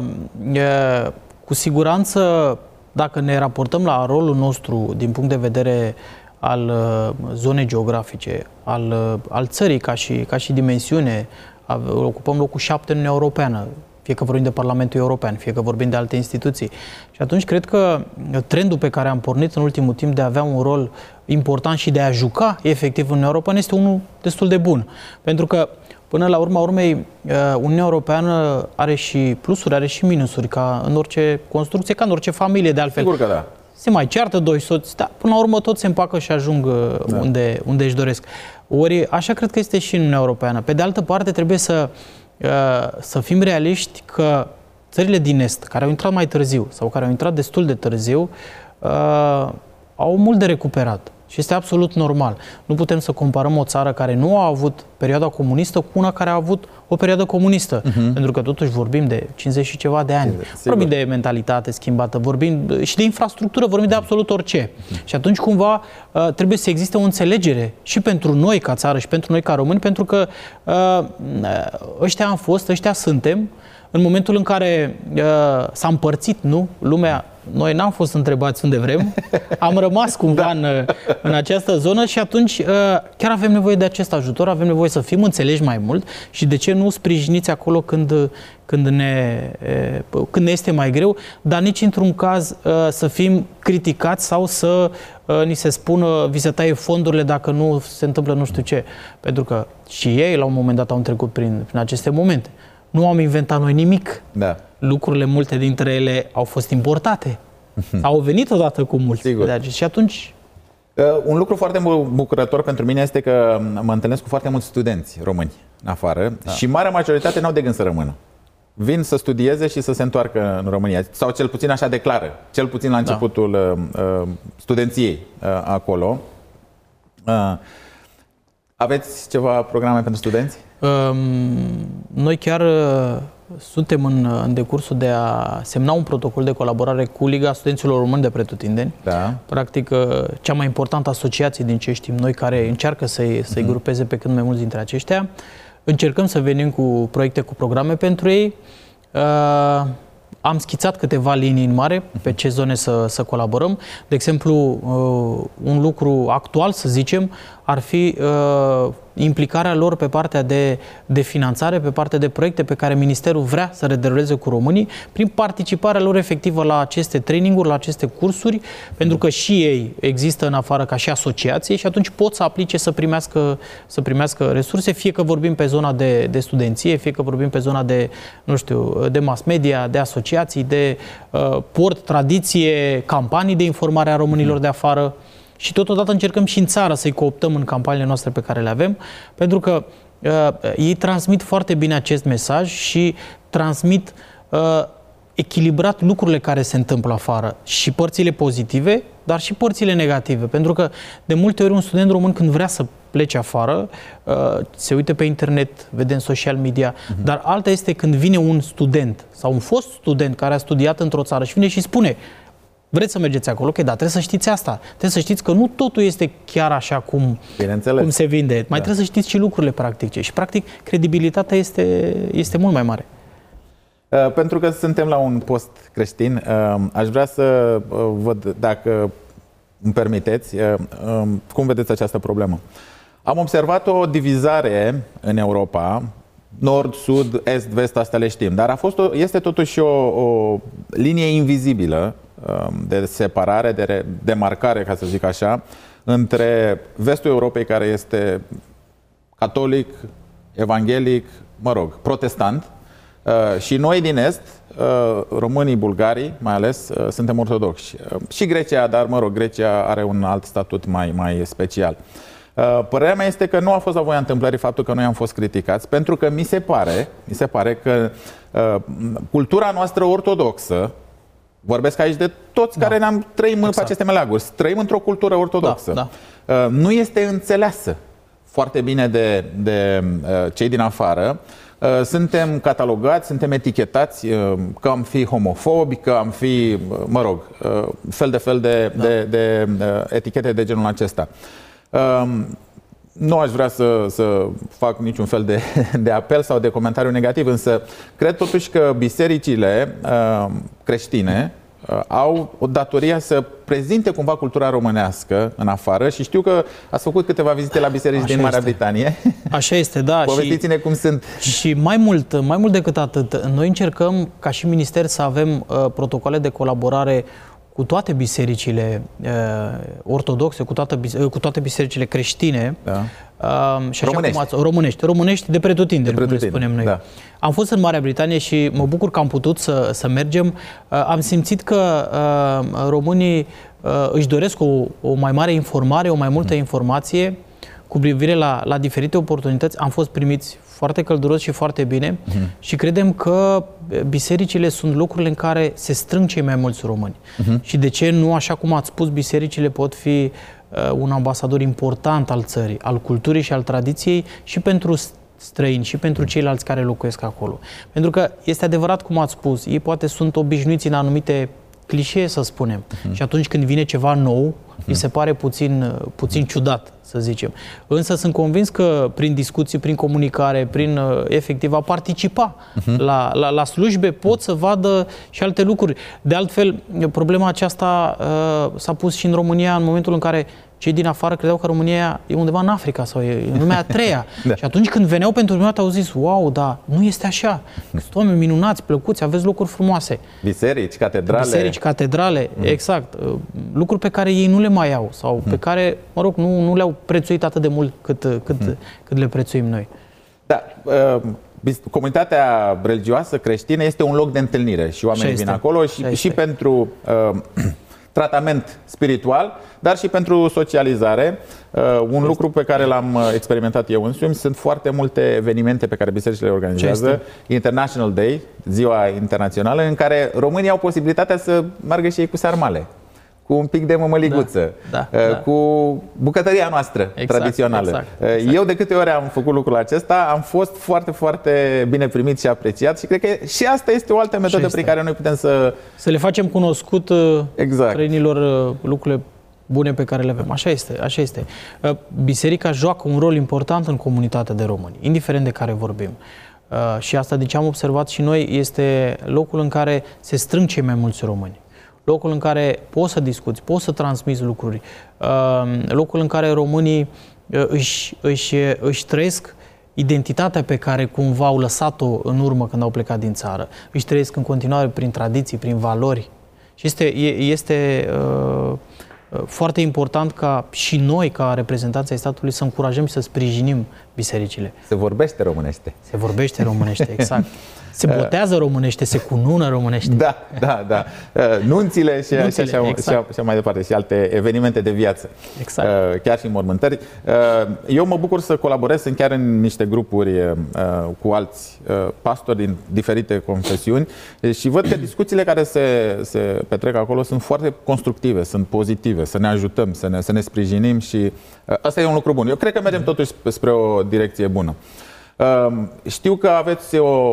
cu siguranță, dacă ne raportăm la rolul nostru din punct de vedere al zonei geografice, al țării ca și dimensiune, ocupăm locul 7 în Uniunea Europeană, fie că vorbim de Parlamentul European, fie că vorbim de alte instituții. Și atunci cred că trendul pe care am pornit în ultimul timp de a avea un rol important și de a juca efectiv în Uniunea Europeană este unul destul de bun. Pentru că, până la urma urmei, Uniunea Europeană are și plusuri, are și minusuri, ca în orice construcție, ca în orice familie, de altfel. Sigur că da. Se mai ceartă doi soți, dar până la urmă tot se împacă și ajung unde își doresc. Ori așa cred că este și în Uniunea Europeană. Pe de altă parte, trebuie să fim realiști că țările din Est, care au intrat mai târziu sau care au intrat destul de târziu, au mult de recuperat. Și este absolut normal. Nu putem să comparăm o țară care nu a avut perioada comunistă cu una care a avut o perioadă comunistă. Pentru că totuși vorbim de 50 și ceva de ani. Vorbim de mentalitate schimbată, vorbim și de infrastructură, vorbim de absolut orice. Și atunci cumva trebuie să existe o înțelegere și pentru noi ca țară și pentru noi ca români, pentru că ăștia am fost, ăștia suntem. În momentul în care s-a împărțit, lumea, noi n-am fost întrebați unde vrem, am rămas cumva în această zonă și atunci chiar avem nevoie de acest ajutor, avem nevoie să fim înțeleși mai mult și de ce nu sprijiniți acolo când ne este mai greu, dar nici într-un caz să fim criticați sau să ni se spună vi se taie fondurile dacă nu se întâmplă nu știu ce. Pentru că și ei la un moment dat au trecut prin aceste momente. Nu am inventat noi nimic. Lucrurile, multe dintre ele au fost importate. Au venit odată cu mulți. Și atunci... Un lucru foarte bucurător pentru mine este că mă întâlnesc cu foarte mulți studenți români în afară și marea majoritate n-au de gând să rămână. Vin să studieze și să se întoarcă în România. Sau cel puțin așa declară. Cel puțin la începutul studenției acolo. Aveți ceva programe pentru studenți? Noi chiar suntem în decursul de a semna un protocol de colaborare cu Liga Studenților Români de Pretutindeni. Da. Practic, cea mai importantă asociație din ce știm noi, care încearcă să-i grupeze pe cât mai mulți dintre aceștia. Încercăm să venim cu proiecte, cu programe pentru ei. Am schițat câteva linii în mare pe ce zone să colaborăm. De exemplu, un lucru actual, să zicem, ar fi implicarea lor pe partea de finanțare, pe partea de proiecte pe care Ministerul vrea să le deruleze cu românii, prin participarea lor efectivă la aceste traininguri, la aceste cursuri, pentru că și ei există în afară ca și asociație și atunci pot să aplice să primească resurse, fie că vorbim pe zona de studenție, fie că vorbim pe zona de, nu știu, de mass media, de asociații, de port, tradiție, campanii de informare a românilor de afară. Și totodată încercăm și în țară să-i cooptăm în campaniile noastre pe care le avem, pentru că ei transmit foarte bine acest mesaj și transmit echilibrat lucrurile care se întâmplă afară, și părțile pozitive, dar și părțile negative. Pentru că de multe ori un student român, când vrea să plece afară, se uită pe internet, vede în social media, dar alta este când vine un student sau un fost student care a studiat într-o țară și vine și spune: vreți să mergeți acolo? Ok, dar trebuie să știți asta. Trebuie să știți că nu totul este chiar așa cum se vinde. Mai trebuie să știți și lucrurile practice. Și, practic, credibilitatea este mult mai mare. Pentru că suntem la un post creștin, aș vrea să văd, dacă îmi permiteți, cum vedeți această problemă. Am observat o divizare în Europa, nord, sud, est, vest, astea le știm, dar este totuși o linie invizibilă de separare, de demarcare, ca să zic așa, între vestul Europei, care este catolic, evanghelic, protestant, și noi din est, românii, bulgarii, mai ales, suntem ortodoxi. Și Grecia, dar Grecia are un alt statut mai special. Părerea mea este că nu a fost la voia întâmplării faptul că noi am fost criticați, pentru că mi se pare că cultura noastră ortodoxă, vorbesc aici de toți care trăim pe aceste meleaguri, trăim într-o cultură ortodoxă, nu este înțeleasă foarte bine de cei din afară. Suntem catalogați, suntem etichetați că am fi homofobi, că am fi, fel de etichete de genul acesta. Nu aș vrea să fac niciun fel de apel sau de comentariu negativ, însă cred totuși că bisericile creștine au o datorie să prezinte cumva cultura românească în afară, și știu că ați făcut câteva vizite la biserici din Marea Britanie. Așa este, da. Povestiți-ne cum sunt. Și mai mult decât atât, noi încercăm ca și minister să avem protocoale de colaborare cu toate bisericile ortodoxe, cu toate bisericile creștine, și așa românești de pretutindeni, cum le spunem noi. Da. Am fost în Marea Britanie și mă bucur că am putut să mergem. Am simțit că românii își doresc o mai mare informare, o mai multă informație cu privire la diferite oportunități. Am fost primiți foarte călduros și foarte bine și credem că bisericile sunt locurile în care se strâng cei mai mulți români. Și de ce nu, așa cum ați spus, bisericile pot fi un ambasador important al țării, al culturii și al tradiției și pentru străini și pentru ceilalți care locuiesc acolo. Pentru că este adevărat, cum ați spus, ei poate sunt obișnuiți în anumite clișee, să spunem. Și atunci când vine ceva nou, mi se pare puțin ciudat, să zicem. Însă sunt convins că prin discuții, prin comunicare, prin efectiv a participa la slujbe, pot să vadă și alte lucruri. De altfel, problema aceasta s-a pus și în România în momentul în care cei din afară credeau că România e undeva în Africa sau e în lumea a treia. Și atunci când veneau pentru prima dată au zis: wow, da, nu este așa. Sunt oameni minunați, plăcuți, aveți locuri frumoase. Biserici, catedrale. Exact. Lucruri pe care ei nu le mai au sau pe care, nu le-au prețuit atât de mult cât le prețuim noi. Da. Comunitatea religioasă creștină este un loc de întâlnire și oamenii vin acolo și pentru tratament spiritual, dar și pentru socializare. Un lucru pe care l-am experimentat eu însumi, sunt foarte multe evenimente pe care bisericile le organizează. International Day, ziua internațională, în care românii au posibilitatea să meargă și ei cu sarmale, cu un pic de mămăliguță, cu bucătăria noastră tradițională. Exact. Eu de câte ori am făcut lucrul acesta, am fost foarte, foarte bine primit și apreciat și cred că și asta este o altă metodă prin care noi putem să le facem cunoscut străinilor lucrurile bune pe care le avem. Așa este, așa este. Biserica joacă un rol important în comunitatea de români, indiferent de care vorbim. Și asta, de ce am observat și noi, este locul în care se strâng cei mai mulți români. Locul în care poți să discuți, poți să transmiți lucruri. Locul în care românii își trăiesc identitatea pe care cumva au lăsat-o în urmă când au plecat din țară. Își trăiesc în continuare prin tradiții, prin valori. Și este foarte important ca și noi, ca reprezentanți ai statului, să încurajăm și să sprijinim bisericile. Se vorbește românește. Se vorbește românește, exact. Se botează românește, se cunună românește. Da. Nunțile și așa mai departe, și alte evenimente de viață. Exact. Chiar și mormântări. Eu mă bucur să colaborez, sunt chiar în niște grupuri cu alți pastori din diferite confesiuni și văd că discuțiile care se petrec acolo sunt foarte constructive, sunt pozitive, să ne ajutăm, să ne sprijinim și asta e un lucru bun. Eu cred că mergem totuși spre o direcție bună. Știu că aveți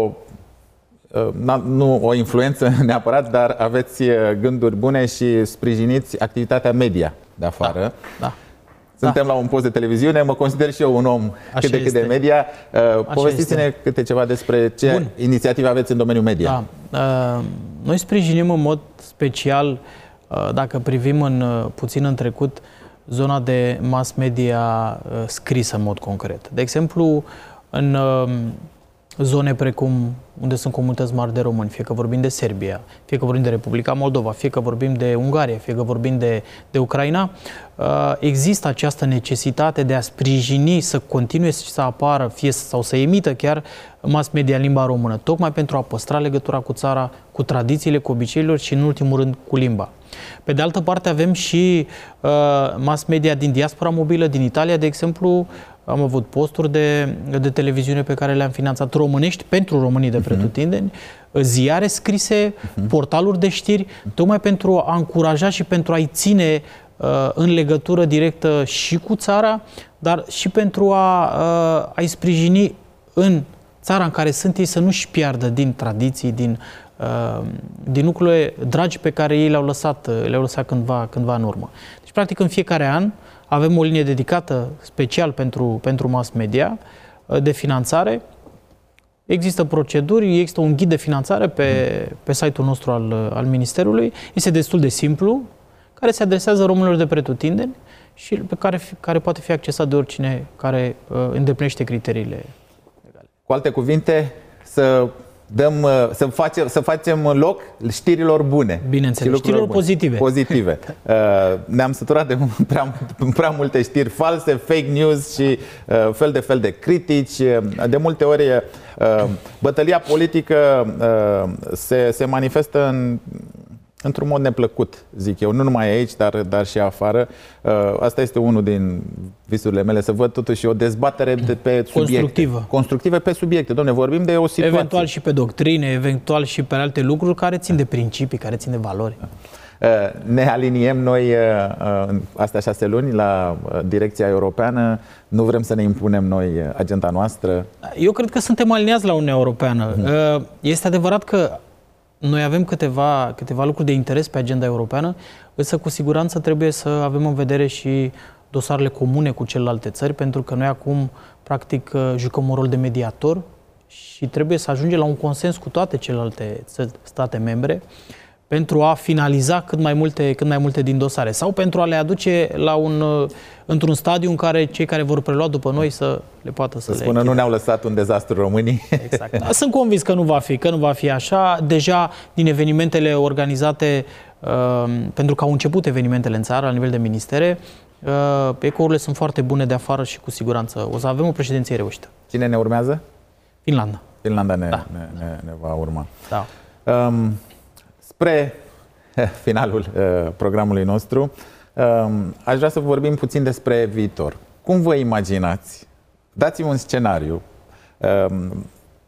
nu o influență neapărat, dar aveți gânduri bune și sprijiniți activitatea media de afară. Da. Suntem la un post de televiziune, mă consider și eu un om cât de cât de media. Povestiți-ne câte ceva despre ce inițiative aveți în domeniul media. Noi sprijinim în mod special, dacă privim puțin în trecut, zona de mass media scrisă în mod concret. De exemplu, în zone precum unde sunt comunități mari de români, fie că vorbim de Serbia, fie că vorbim de Republica Moldova, fie că vorbim de Ungaria, fie că vorbim de Ucraina, există această necesitate de a sprijini, să continue să apară, sau să emită chiar mass media în limba română, tocmai pentru a păstra legătura cu țara, cu tradițiile, cu obiceiurilor și, în ultimul rând, cu limba. Pe de altă parte, avem și mass media din diaspora mobilă, din Italia, de exemplu. Am avut posturi de televiziune pe care le-am finanțat românești pentru românii de pretutindeni, ziare scrise, portaluri de știri, tocmai pentru a încuraja și pentru a-i ține în legătură directă și cu țara, dar și pentru a-i sprijini în țara în care sunt ei să nu-și piardă din tradiții, din lucrurile dragi pe care ei le-au lăsat cândva în urmă. Deci, practic, în fiecare an avem o linie dedicată special pentru mass media de finanțare. Există proceduri, există un ghid de finanțare pe site-ul nostru al Ministerului. Este destul de simplu, care se adresează românilor de pretutindeni și care poate fi accesat de oricine care îndeplinește criteriile legale. Cu alte cuvinte, să facem loc știrilor bune. Bineînțeles, știrilor pozitive. Ne-am săturat de prea multe știri false, fake news și fel de critici. De multe ori bătălia politică se manifestă într-un mod neplăcut, zic eu, nu numai aici, dar și afară. Asta este unul din visurile mele, să văd totuși o dezbatere pe subiecte. Constructivă pe subiecte. Dom'le, vorbim de o situație. Eventual și pe doctrine, eventual și pe alte lucruri care țin de principii, care țin de valori. Ne aliniem noi astea 6 luni la direcția europeană. Nu vrem să ne impunem noi agenda noastră. Eu cred că suntem aliniați la Uniunea Europeană. Este adevărat că noi avem câteva lucruri de interes pe agenda europeană, însă cu siguranță trebuie să avem în vedere și dosarele comune cu celelalte țări, pentru că noi acum, practic, jucăm un rol de mediator și trebuie să ajungem la un consens cu toate celelalte state membre pentru a finaliza cât mai multe din dosare sau pentru a le aduce într-un stadiu în care cei care vor prelua după noi să le poată să le spună nu ne-au lăsat un dezastru românii. Exact. Da, sunt convins că nu va fi așa. Deja din evenimentele organizate, pentru că au început evenimentele în țară la nivel de ministere, ecourile sunt foarte bune de afară și cu siguranță o să avem o președinție reușită. Cine ne urmează? Finlanda. Finlanda ne va urma. Da. Spre finalul programului nostru, aș vrea să vorbim puțin despre viitor. Cum vă imaginați? Dați-mi un scenariu.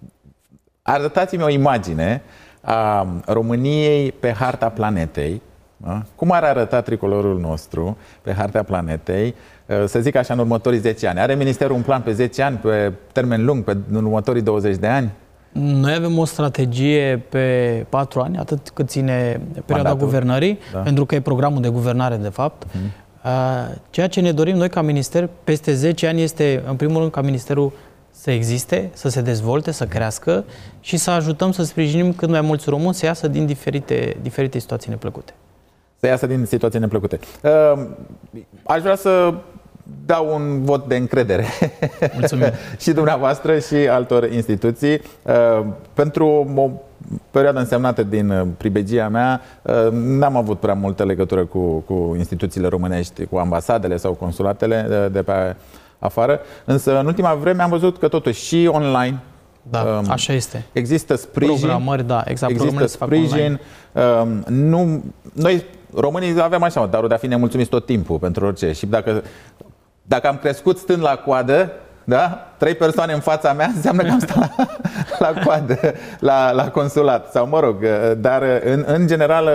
Arătați-mi o imagine a României pe harta planetei Da? Cum ar arăta tricolorul nostru pe harta planetei, să zic așa, în următorii 10 ani? Are Ministerul un plan pe 10 ani, pe termen lung, în următorii 20 de ani? Noi avem o strategie pe 4 ani, atât cât ține perioada guvernării, pentru că e programul de guvernare, de fapt. Ceea ce ne dorim noi ca minister peste 10 ani este, în primul rând, ca ministerul să existe, să se dezvolte, să crească și să ajutăm să sprijinim cât mai mulți români să iasă din diferite situații neplăcute. Să iasă din situații neplăcute. Aș vrea să dau un vot de încredere și dumneavoastră și altor instituții. Pentru o perioadă însemnată din pribegia mea, n-am avut prea multă legătură cu instituțiile românești, cu ambasadele sau consulatele de pe afară, însă în ultima vreme am văzut că totuși și online așa este. Există sprijin. Programări, exact. Există sprijin. Noi, românii, avem așa darul de a fi nemulțumiți tot timpul pentru orice. Și dacă am crescut stând la coadă, 3 persoane în fața mea, înseamnă că am stat la coadă la consulat. Sau mă rog, dar în general,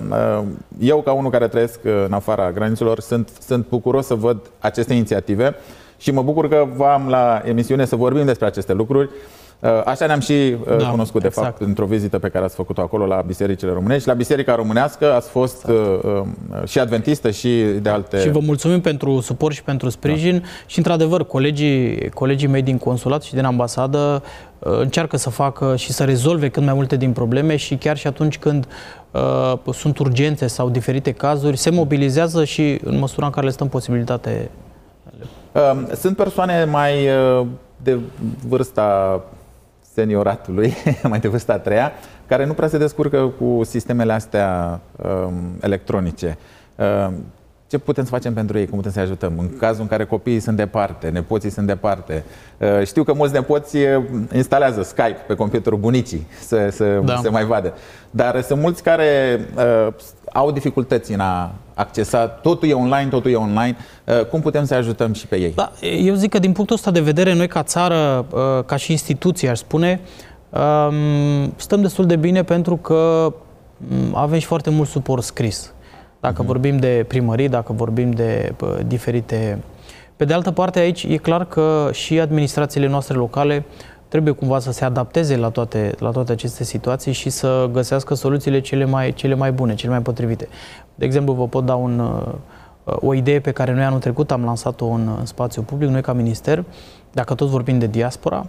eu ca unul care trăiesc în afara granițelor, sunt bucuros să văd aceste inițiative și mă bucur că v-am la emisiune să vorbim despre aceste lucruri. Așa ne-am și cunoscut, de fapt, într-o vizită pe care ați făcut-o acolo la bisericile românești. La Biserica Românească ați fost și adventistă și de alte... Și vă mulțumim pentru suport și pentru sprijin. Și, într-adevăr, colegii mei din consulat și din ambasadă încearcă să facă și să rezolve cât mai multe din probleme și chiar și atunci când sunt urgențe sau diferite cazuri, se mobilizează și în măsura în care le stă în posibilitate. Sunt persoane mai de vârsta senioratului, mai de vârsta a treia, care nu prea se descurcă cu sistemele astea electronice. Ce putem să facem pentru ei? Cum putem să-i ajutăm? În cazul în care copiii sunt departe, nepoții sunt departe. Știu că mulți nepoți instalează Skype pe computerul bunicii să se mai vadă. Dar sunt mulți care au dificultăți în a accesa. Totul e online. Cum putem să ajutăm și pe ei? Eu zic că din punctul ăsta de vedere, noi ca țară, ca și instituție, aș spune, stăm destul de bine pentru că avem și foarte mult suport scris. Dacă vorbim de primării, dacă vorbim de diferite... Pe de altă parte, aici e clar că și administrațiile noastre locale trebuie cumva să se adapteze la toate aceste situații și să găsească soluțiile cele mai bune, cele mai potrivite. De exemplu, vă pot da o idee pe care noi anul trecut am lansat-o în spațiu public, noi ca minister, dacă tot vorbim de diaspora.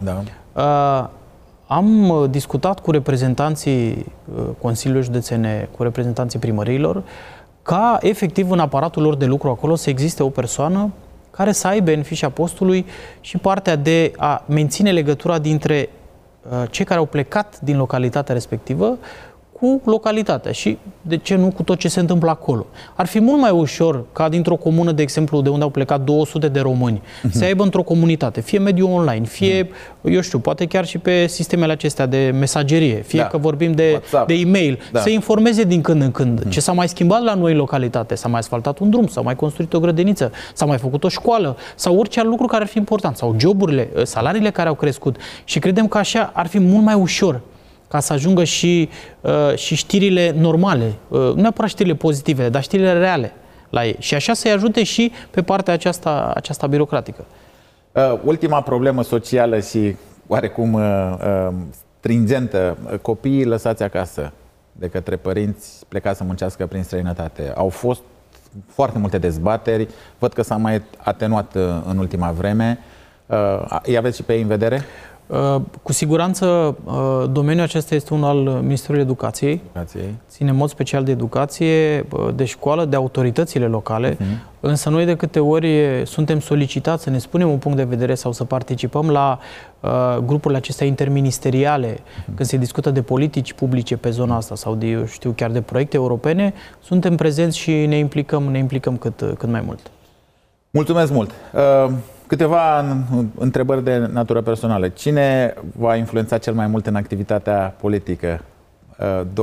Am discutat cu reprezentanții Consiliului Județene, cu reprezentanții primăriilor, ca efectiv în aparatul lor de lucru acolo să existe o persoană care să aibă în fișa postului și partea de a menține legătura dintre cei care au plecat din localitatea respectivă cu localitatea și, de ce nu, cu tot ce se întâmplă acolo. Ar fi mult mai ușor ca dintr-o comună, de exemplu, de unde au plecat 200 de români, să aibă într-o comunitate, fie mediul online, fie, eu știu, poate chiar și pe sistemele acestea de mesagerie, fie că vorbim de e-mail, să informeze din când în când ce s-a mai schimbat la noi în localitate, s-a mai asfaltat un drum, s-a mai construit o grădiniță, s-a mai făcut o școală sau orice alt lucru care ar fi important, sau joburile, salariile care au crescut. Și credem că așa ar fi mult mai ușor ca să ajungă și știrile normale, nu neapărat știrile pozitive, dar știrile reale la ei. Și așa să-i ajute și pe partea aceasta birocratică. Ultima problemă socială și oarecum stringentă, copiii lăsați acasă de către părinți plecați să muncească prin străinătate. Au fost foarte multe dezbateri, văd că s-a mai atenuat în ultima vreme. Îi aveți și pe ei în vedere? Cu siguranță, domeniul acesta este unul al Ministerului Educației. Ține în mod special de educație, de școală, de autoritățile locale. Însă noi de câte ori suntem solicitați să ne spunem un punct de vedere sau să participăm la grupurile acestea interministeriale, când se discută de politici publice pe zona asta sau de, eu știu, chiar de proiecte europene, suntem prezenți și ne implicăm cât mai mult. Mulțumesc mult! Câteva întrebări de natură personală. Cine v-a influențat cel mai mult în activitatea politică?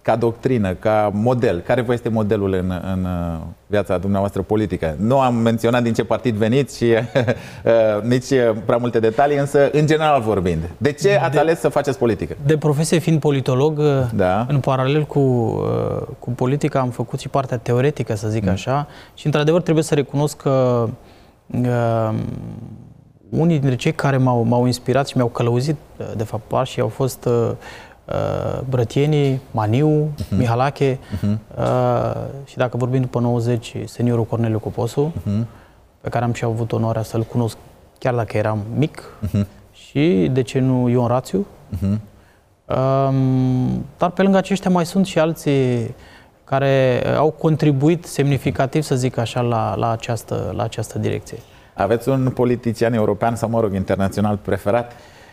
ca doctrină, ca model, care vă este modelul în viața dumneavoastră politică? Nu am menționat din ce partid veniți și nici prea multe detalii, însă în general vorbind. De ce ați ales să faceți politică? De profesie fiind politolog, da. În paralel cu politica am făcut și partea teoretică, să zic așa, și într-adevăr trebuie să recunosc că unii dintre cei care m-au inspirat și mi-au călăuzit, de fapt, pașii au fost Brătienii, Maniu, Mihalache și dacă vorbim după 90, seniorul Corneliu Coposu, pe care am și avut onoarea să-l cunosc chiar dacă eram mic, și, de ce nu, Ion Rațiu. Dar pe lângă aceștia mai sunt și alții care au contribuit semnificativ, să zic așa, la această direcție. Aveți un politician european sau, mă rog, internațional preferat?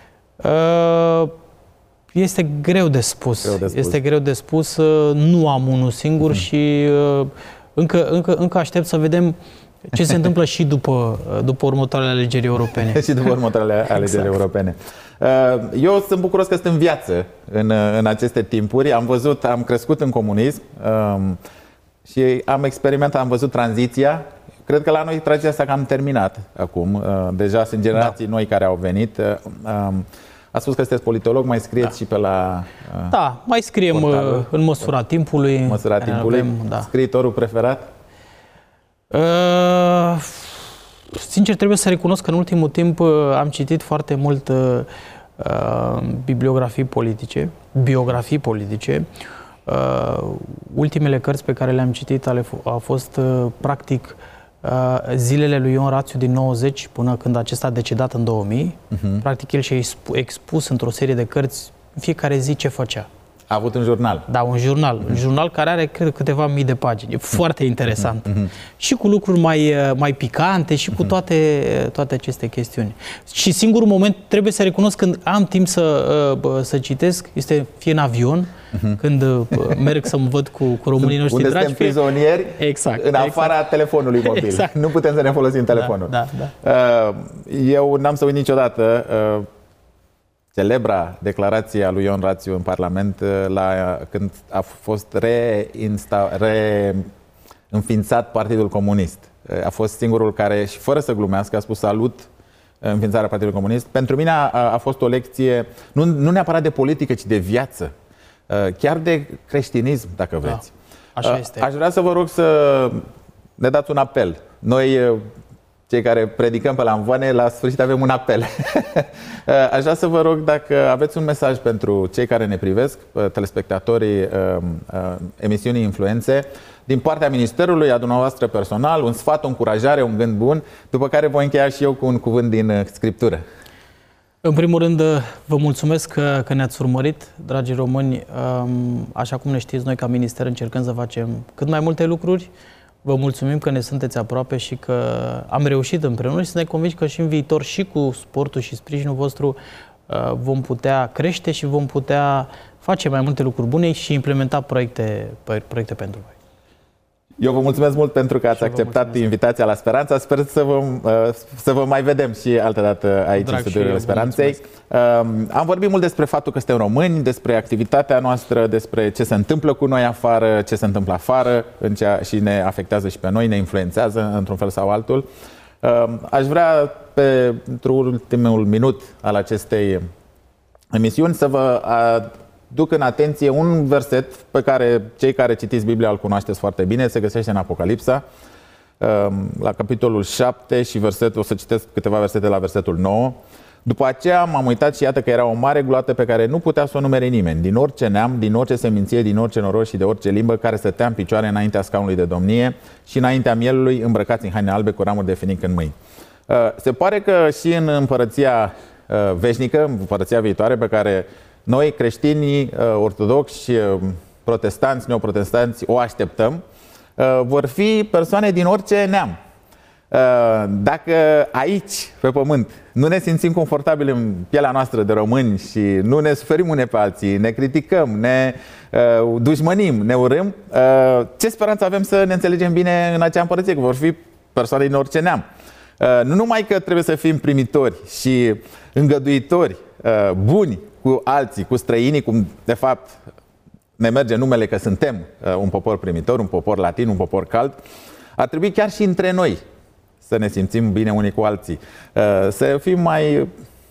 Este greu de spus. Este greu de spus. Nu am unul singur și încă aștept să vedem ce se întâmplă și după următoarele alegeri europene. Și după următoarele alegeri europene. Eu sunt bucuros că sunt în viață în aceste timpuri. Am crescut în comunism și am experimentat, am văzut tranziția. Cred că la noi tranziția asta cam terminat acum. Deja sunt generații noi care au venit. A spus că sunteți politolog, mai scrieți și pe la Da, mai scriem portalul, în măsura timpului. Măsura timpului. Scriitorul preferat? Sincer, trebuie să recunosc că în ultimul timp am citit foarte mult biografii politice. Ultimele cărți pe care le-am citit au fost practic zilele lui Ion Rațiu din 90 până când acesta a decedat în 2000. Practic el și-a expus într-o serie de cărți în fiecare zi ce făcea. A avut un jurnal. Da, un jurnal care are, cred, câteva mii de pagini. E foarte interesant. Și cu lucruri mai picante și cu toate aceste chestiuni. Și singurul moment, trebuie să recunosc, când am timp să citesc, este fie în avion, când merg să-mi văd cu românii noștri unde dragi. Unde suntem prizonieri, în afara telefonului mobil. Exact. Nu putem să ne folosim telefonul. Da. Eu n-am să uit niciodată celebra declarație a lui Ion Rațiu în Parlament când a fost reînființat Partidul Comunist. A fost singurul care, și fără să glumească, a spus salut înființarea Partidului Comunist. Pentru mine a fost o lecție, nu neapărat de politică, ci de viață. Chiar de creștinism, dacă vreți. Așa este. Aș vrea să vă rog să ne dați un apel. Noi, cei care predicăm pe la Amvoane, la sfârșit avem un apel. Aș vrea să vă rog dacă aveți un mesaj pentru cei care ne privesc, telespectatorii emisiunii Influențe, din partea Ministerului, a dumneavoastră personal, un sfat, o încurajare, un gând bun, după care voi încheia și eu cu un cuvânt din Scriptură. În primul rând, vă mulțumesc că ne-ați urmărit, dragi români. Așa cum ne știți, noi ca minister încercăm să facem cât mai multe lucruri. Vă mulțumim că ne sunteți aproape și că am reușit împreună și să ne convingi că și în viitor, și cu sportul și sprijinul vostru, vom putea crește și vom putea face mai multe lucruri bune și implementa proiecte pentru voi. Eu vă mulțumesc mult pentru că ați acceptat invitația la Speranța. Sper să vă mai vedem și altă dată aici în studiul Speranței. Am vorbit mult despre faptul că suntem români, despre activitatea noastră, despre ce se întâmplă cu noi afară, ce se întâmplă afară și ne afectează și pe noi, ne influențează într-un fel sau altul. Aș vrea, pentru ultimul minut al acestei emisiuni, să vă duc în atenție un verset pe care cei care citiți Biblia îl cunoașteți foarte bine, se găsește în Apocalipsa, la capitolul 7 și o să citesc câteva versete la versetul 9. După aceea m-am uitat și iată că era o mare gloată pe care nu putea să o numere nimeni, din orice neam, din orice seminție, din orice noroc și de orice limbă, care stătea în picioare înaintea scaunului de domnie și înaintea mielului, îmbrăcați în haine albe cu ramuri de finic în mâini. Se pare că și în împărăția veșnică, împărăția viitoare, pe care noi, creștinii, ortodoxi, protestanți, neoprotestanți, o așteptăm, vor fi persoane din orice neam. Dacă aici, pe pământ, nu ne simțim confortabili în pielea noastră de români și nu ne suferim unii pe alții, ne criticăm, ne dușmănim, ne urâm, ce speranță avem să ne înțelegem bine în acea împărăție, că vor fi persoane din orice neam. Nu numai că trebuie să fim primitori și îngăduitori, buni cu alții, cu străinii, cum de fapt ne merge numele că suntem un popor primitor, un popor latin, un popor cald, ar trebui chiar și între noi să ne simțim bine unii cu alții, să fim mai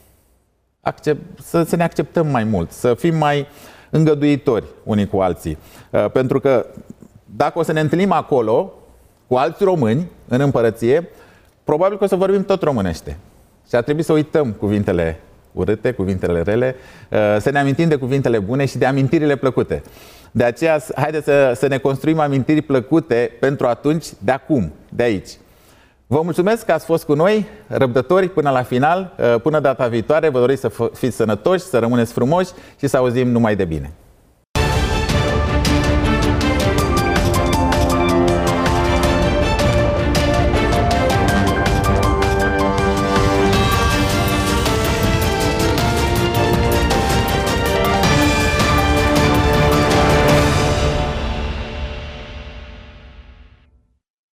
să ne acceptăm mai mult, să fim mai îngăduitori unii cu alții. Pentru că dacă o să ne întâlnim acolo cu alți români în împărăție, probabil că o să vorbim tot românește. Și ar trebui să uităm cuvintele urâte, cuvintele rele, să ne amintim de cuvintele bune și de amintirile plăcute. De aceea, haideți să ne construim amintiri plăcute pentru atunci, de acum, de aici. Vă mulțumesc că ați fost cu noi, răbdători până la final. Până data viitoare, vă doresc să fiți sănătoși, să rămâneți frumoși și să auzim numai de bine.